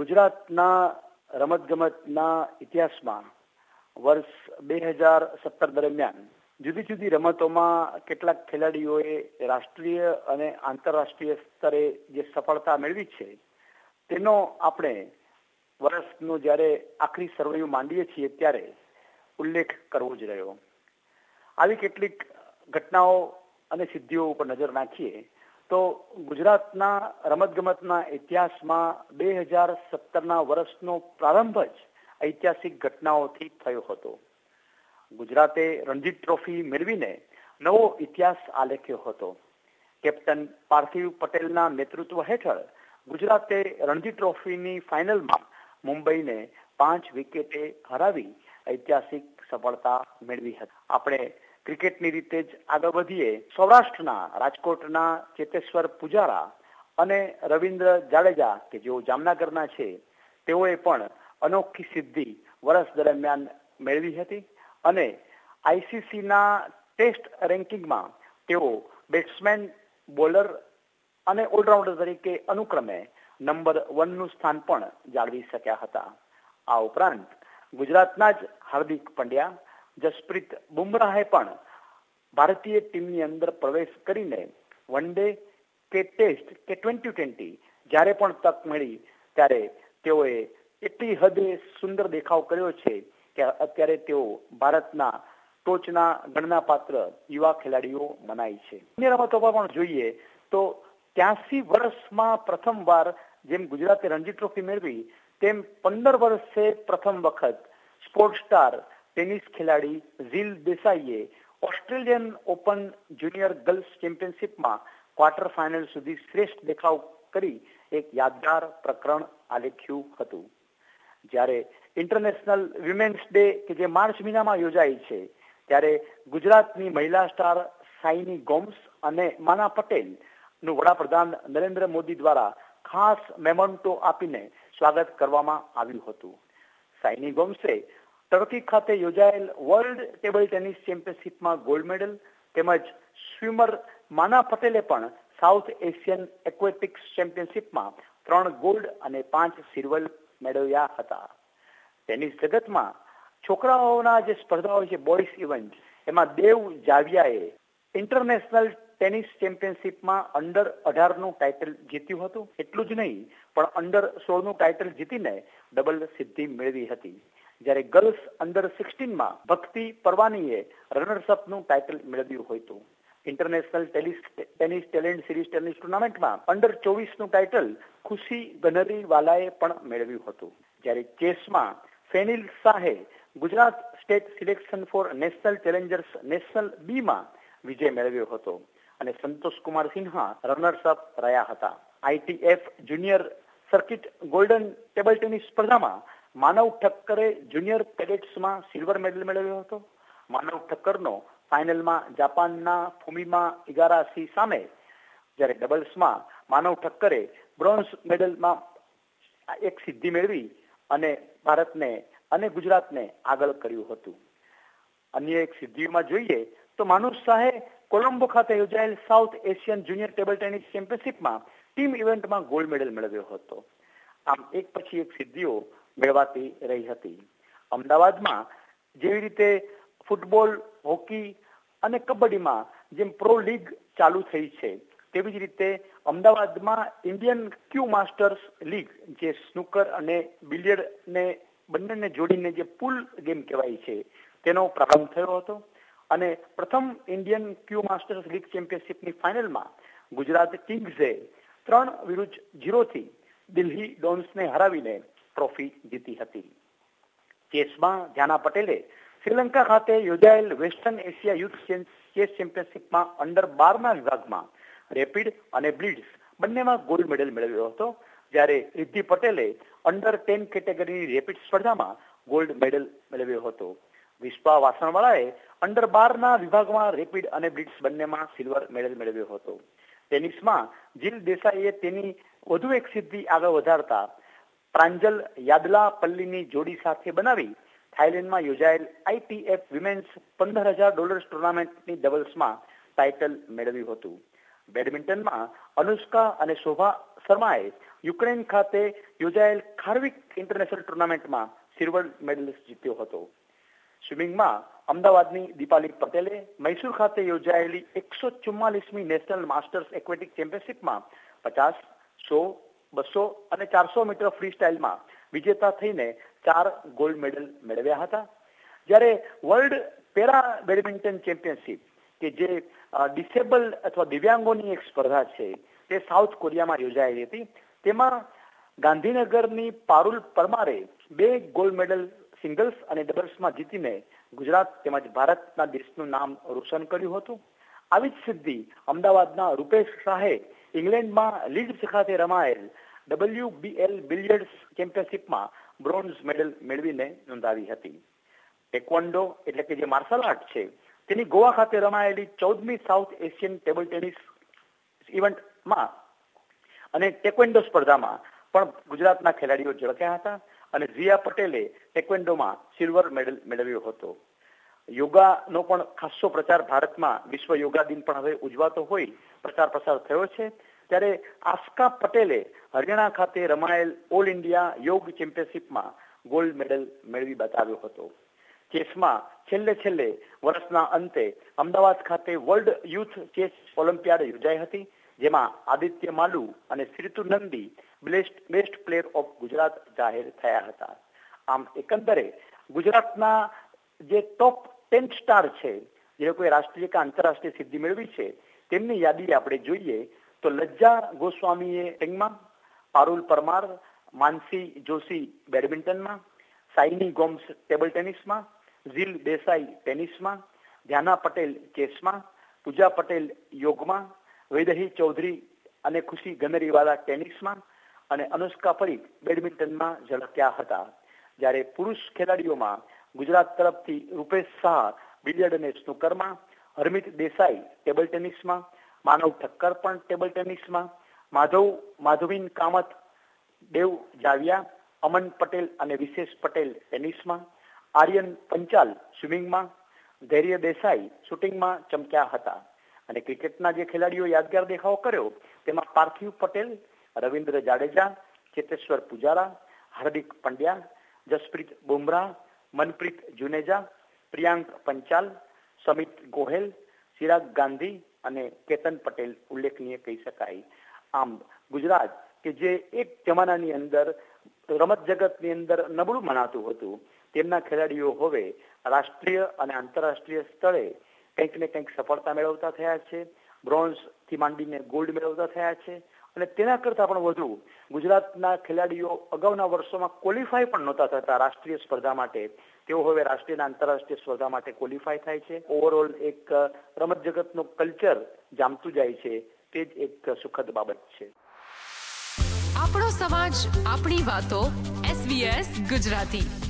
ગુજરાતના રમતગમતના ઇતિહાસમાં વર્ષ 2017 દરમિયાન જુદી જુદી રમતોમાં કેટલાક ખેલાડીઓએ રાષ્ટ્રીય અને આંતરરાષ્ટ્રીય સ્તરે જે સફળતા મેળવી છે તેનો આપણે વર્ષનો જ્યારે આખરી સરવૈયું માંડીએ છીએ ત્યારે ઉલ્લેખ કરવો જ રહ્યો. આવી કેટલીક ઘટનાઓ અને સિદ્ધિઓ ઉપર નજર નાખીએ તો ગુજરાતના રમતગમતના ઇતિહાસમાં 2017ના વર્ષનો પ્રારંભ જ ઐતિહાસિક ઘટનાઓથી થયો હતો. ગુજરાતે રણજીત ટ્રોફી મેળવીને નવો ઇતિહાસ આલેખ્યો હતો. કેપ્ટન પાર્થિવ પટેલના નેતૃત્વ હેઠળ ગુજરાતે રણજીત ટ્રોફીની ફાઇનલમાં મુંબઈને 5 વિકેટે હરાવી ઐતિહાસિક સફળતા મેળવી હતી. આપણે ક્રિકેટની રીતે જ આગળ વધીએ. સૌરાષ્ટ્રના રાજકોટના ચેતેશ્વર પુજારા અને રવિન્દ્ર જાડેજા કે જેઓ જામનગરના છે તેઓએ પણ અનોખી સિદ્ધિ વર્ષ દરમિયાન મેળવી હતી અને આઈસીસીના ટેસ્ટ રેન્કિંગમાં તેઓ બેટ્સમેન, બોલર અને ઓલરાઉન્ડર તરીકે અનુક્રમે નંબર 1નું સ્થાન પણ જાળવી શક્યા હતા. આ ઉપરાંત ગુજરાતના જ હાર્દિક પંડ્યા, જસપ્રીત બુમરાહે પણ ભારતીય ટીમની અંદર પ્રવેશ કરીને વન ડે કે ટેસ્ટ કે T20 જ્યારે પણ તક મળી ત્યારે તેઓએ એટલી હદે સુંદર દેખાવ કર્યો છે કે અત્યારે તેઓ ભારતના ટોચના ગણનાપાત્ર યુવા ખેલાડીઓ મનાય છે. અન્ય રમતો પણ જોઈએ તો 83 વર્ષમાં પ્રથમવાર જેમ ગુજરાતે રણજી ટ્રોફી મેળવી તેમ 15 વર્ષે પ્રથમ વખત સ્પોર્ટ સ્ટાર ટેનિસ ખેલાડી ઝીલ દેસાઈએ ઓસ્ટ્રેલિયન ઓપન જુનિયર ગર્લ્સ ચેમ્પિયનશિપમાં ક્વાર્ટર ફાઇનલ સુધી શ્રેષ્ઠ દેખાવ કરી એક યાદગાર પ્રકરણ આલેખ્યું હતું. જ્યારે ઇન્ટરનેશનલ વિમેન્સ ડે કે જે માર્ચ મહિનામાં યોજાય છે ત્યારે ગુજરાતની મહિલા સ્ટાર સાઈની ગોમ્સ અને માના પટેલ નું વડાપ્રધાન નરેન્દ્ર મોદી દ્વારા ખાસ મેમોન્ટો આપીને સ્વાગત કરવામાં આવ્યું હતું. સાઈની ગોમ્સે ટર્કી ખાતે યોજાયેલ વર્લ્ડ ટેબલ ટેનિસ ચેમ્પિયનશિપમાં ગોલ્ડ મેડલ તેમજ સ્વિમર માના પટેલે પણ સાઉથ એશિયન એક્વેટિક્સ ચેમ્પિયનશિપમાં 3 ગોલ્ડ અને 5 સિલ્વર મેળવ્યા હતા. ટેનિસ જગતમાં છોકરાઓના જે સ્પર્ધાઓ છે બોયઝ ઇવેન્ટ એમાં દેવ જાવિયાએ ઇન્ટરનેશનલ ટેનિસ ચેમ્પિયનશિપમાં અંડર 18નું ટાઇટલ જીત્યું હતું. એટલું જ નહીં પણ અંડર 16નું ટાઇટલ જીતીને ડબલ સિદ્ધિ મેળવી હતી. જ્યારે ગર્લ્સ અંડર 16માં ભક્તિ પરવાનીએ રનર્સઅપનું ટાઇટલ મેળવ્યું હતું. International tennis talent series tennis ટુર્નામેન્ટમાં અંડર 24નું ટાઇટલ ખુશી ગનરીવાલાએ પણ મેળવ્યું હતું. જ્યારે ચેસમાં ફેનિલ શાહે Gujarat state selection for national challengers national બીમાં વિજય મેળવ્યો હતો અને સંતોષ કુમાર સિન્હા રનર્સઅપ રહ્યા હતા. ITF junior circuit golden table tennis સ્પર્ધામાં માનવ ઠક્કરે જુનિયર કેડેટ્સમાં સિલ્વર મેડલ મેળવ્યો હતો. માનવ ઠક્કરનો ફાઇનલમાં જાપાનના ફુમીમા ઇગારાશી સામે, જ્યારે ડબલ્સમાં માનવ ઠક્કરે બ્રોન્ઝ મેડલમાં એક સિદ્ધિ મેળવી અને ભારતને અને ગુજરાતને આગળ કર્યું હતું. અન્ય એક સિદ્ધિમાં જોઈએ તો માનુષ શાહે કોલંબો ખાતે યોજાયેલ south Asian junior table tennis ચેમ્પિયનશિપમાં ટીમ ઇવેન્ટમાં ગોલ્ડ મેડલ મેળવ્યો હતો. આમ એક પછી એક સિદ્ધિઓ મેળવાતી રહી હતી. અમદાવાદમાં જેવી રીતે ફૂટબોલ, હોકી અને કબડ્ડીમાં જેમ પ્રો લીગ ચાલુ થઈ છે તેવી જ રીતે અમદાવાદમાં ઇન્ડિયન ક્યુ માસ્ટર્સ લીગ જે સ્નૂકર અને બિલિયર્ડને બંનેને જોડીને જે પુલ ગેમ કહેવાય છે તેનો પ્રારંભ થયો હતો અને પ્રથમ ઇન્ડિયન ક્યુ માસ્ટર્સ લીગ ચેમ્પિયનશિપની ફાઇનલમાં ગુજરાત કિંગ્સે 3-0 દિલ્હી ડોન્સને હરાવીને ટ્રોફી જીતી હતી. ચેસમાં ધ્યાના પટેલે શ્રીલંકા ખાતે યોજાયેલ વેસ્ટર્ન એશિયા યુથ ચેસ ચેમ્પિયનશિપમાં અંડર 12ના વિભાગમાં રેપિડ અને બ્લિટ્ઝ બંનેમાં ગોલ્ડ મેડલ મેળવ્યો હતો. જ્યારે રિદ્ધિ પટેલે અંડર 10 કેટેગરીની રેપિડ સ્પર્ધામાં ગોલ્ડ મેડલ મેળવ્યો હતો. વિશ્વા વાસણવાળાએ અંડર 12ના વિભાગમાં રેપિડ અને બ્લિટ્ઝ બંનેમાં સિલ્વર મેડલ મેળવ્યો હતો. ટેનિસમાં ઝીલ દેસાઈએ તેની વધુ એક સિદ્ધિ આગળ વધારતા પ્રાંજલ યાદલાપલ્લીની જોડી સાથે બનાવી થાઇલેન્ડમાં યોજાયેલ ITF વિમેન્સ $15,000 ટુર્નામેન્ટની ડબલ્સમાં ટાઇટલ મેળવ્યું હતું. બેડમિન્ટનમાં અનુષ્કા અને શોભા શર્માએ યુક્રેન ખાતે યોજાયેલ ખારવિક ઇન્ટરનેશનલ ટુર્નામેન્ટમાં સિલ્વર મેડલ જીત્યો હતો. સ્વિમિંગમાં અમદાવાદની દીપાલી પટેલે મૈસૂર ખાતે યોજાયેલી 144મી નેશનલ માસ્ટર્સ એક્વેટિક ચેમ્પિયનશિપમાં 50, 100, 200 અને 400 મીટર ફ્રી સ્ટાઇલમાં વિજેતા થઈને 4 ગોલ્ડ મેડલ મેળવ્યા હતા. જ્યારે વર્લ્ડ પેરા બેડમિન્ટન ચેમ્પિયનશિપ કે જે ડિસેબલ અથવા દિવ્યાંગોની એક સ્પર્ધા છે તે સાઉથ કોરિયામાં યોજાયેલી હતી. તેમાં ગાંધીનગરની પારુલ પરમારે 2 ગોલ્ડ મેડલ સિંગલ્સ અને ડબલ્સમાં જીતીને ગુજરાત તેમજ ભારતના દેશનું નામ રોશન કર્યું હતું. આવી જ સિદ્ધિ અમદાવાદના રૂપેશ શાહે ઇંગ્લેન્ડમાં લીડ્સ ખાતે રમાયેલ WBL બિલિયર્ડ્સ ચેમ્પિયનશિપમાં બ્રોન્ઝ મેડલ મેળવીને નોંધાવી હતી. ટેકવોન્ડો એટલે કે જે માર્શલ આર્ટ છે તેની ગોવા ખાતે રમાયેલી 14મી સાઉથ એશિયન ટેબલ ટેનિસ ઇવેન્ટમાં અને ટેકવેન્ડો સ્પર્ધામાં પણ ગુજરાતના ખેલાડીઓ ઝળક્યા હતા અને ઝિયા પટેલે ટેકવેન્ડોમાં સિલ્વર મેડલ મેળવ્યો હતો. યોગાનો પણ ખાસો પ્રચાર ભારતમાં વિશ્વ યોગા દિન પણ હવે ઉજવાતો હોય પ્રચાર પ્રસાર થયો છે. ત્યારે આસ્કા પટેલે હરિયાણા ખાતે રમાયેલ ઓલ ઇન્ડિયા યોગ ચેમ્પિયનશિપમાં ગોલ્ડ મેડલ મેળવી બતાવ્યો હતો. ચેસમાં છેલ્લે વર્ષના અંતે અમદાવાદ ખાતે વર્લ્ડ યુથ ચેસ ઓલિમ્પિયાડ યોજાઈ હતી, જેમાં આદિત્ય માલુ અને Shritu Nandi best player of Gujarat જાહેર થયા હતા. આમ એકંદરે ગુજરાતના જે ટોપ 10 સ્ટાર છે, જે લોકોએ રાષ્ટ્રીય કે આંતરરાષ્ટ્રીય સિદ્ધિ મેળવી છે, તેમની યાદી આપણે જોઈએ તો લજ્જા ગોસ્વામીએ ટેંગમાં, પારુલ પરમાર, માનસી જોશી બેડમિન્ટનમાં, સાઈની ગોમ્સ ટેબલ ટેનિસમાં, ઝીલ દેસાઈ ટેનિસમાં, ધ્યાના પટેલ ચેસમાં, પૂજા પટેલ યોગમાં, વૈદહી ચૌધરી અને ખુશી ગનરીવાલા ટેનિસમાં અને અનુષ્કા પરીખ બેડમિન્ટનમાં ઝળક્યા હતા. જ્યારે પુરુષ ખેલાડીઓમાં ગુજરાત તરફથી રૂપેશ શાહ બિલિયર્ડ અને સ્નૂકરમાં, હરમિત દેસાઈ ટેબલ ટેનિસમાં, માનવ ઠક્કર પણ ટેબલ ટેનિસમાં, માધવીન કામત, દેવ જાવિયા, અમન પટેલ અને વિશેષ પટેલ ટેનિસમાં, આર્યન પંચાલ સ્વિમિંગમાં, ધૈર્ય દેસાઈ શૂટિંગમાં ચમક્યા હતા. અને ક્રિકેટના જે ખેલાડીઓ યાદગાર દેખાવ કર્યો તેમાં પાર્થિવ પટેલ, રવિન્દ્ર જાડેજા, ચેતેશ્વર પુજારા, હાર્દિક પંડ્યા, જસપ્રીત બુમરાહ, મનપ્રીત જુનેજા, પ્રિયાંક પંચાલ, સમિત ગોહેલ, ચિરાગ ગાંધી અને કેતન પટેલ ઉલ્લેખનીય કહી શકાય. આમ ગુજરાત કે જે એક જમાનાની અંદર રમત જગતની અંદર નબળું મનાતું હતું, તેમના ખેલાડીઓ હવે રાષ્ટ્રીય અને આંતરરાષ્ટ્રીય સ્તરે કંઈક ને કંઈક સફળતા મેળવતા થયા છે. બ્રોન્ઝ થી માંડીને ગોલ્ડ મેળવતા થયા છે. અને તેના કરતાં પણ વધુ ગુજરાતના ખેલાડીઓ અગાઉના વર્ષોમાં ક્વોલિફાય પણ નહોતા થતા રાષ્ટ્રીય સ્પર્ધા માટે, તેઓ હવે રાષ્ટ્રીય અને આંતરરાષ્ટ્રીય સ્પર્ધા માટે ક્વોલિફાય થાય છે. ઓવરઓલ એક રમત જગતનું કલ્ચર જામતું જાય છે, તે જ એક સુખદ બાબત છે. આપણો સમાજ, આપણી વાતો, SBS ગુજરાતી.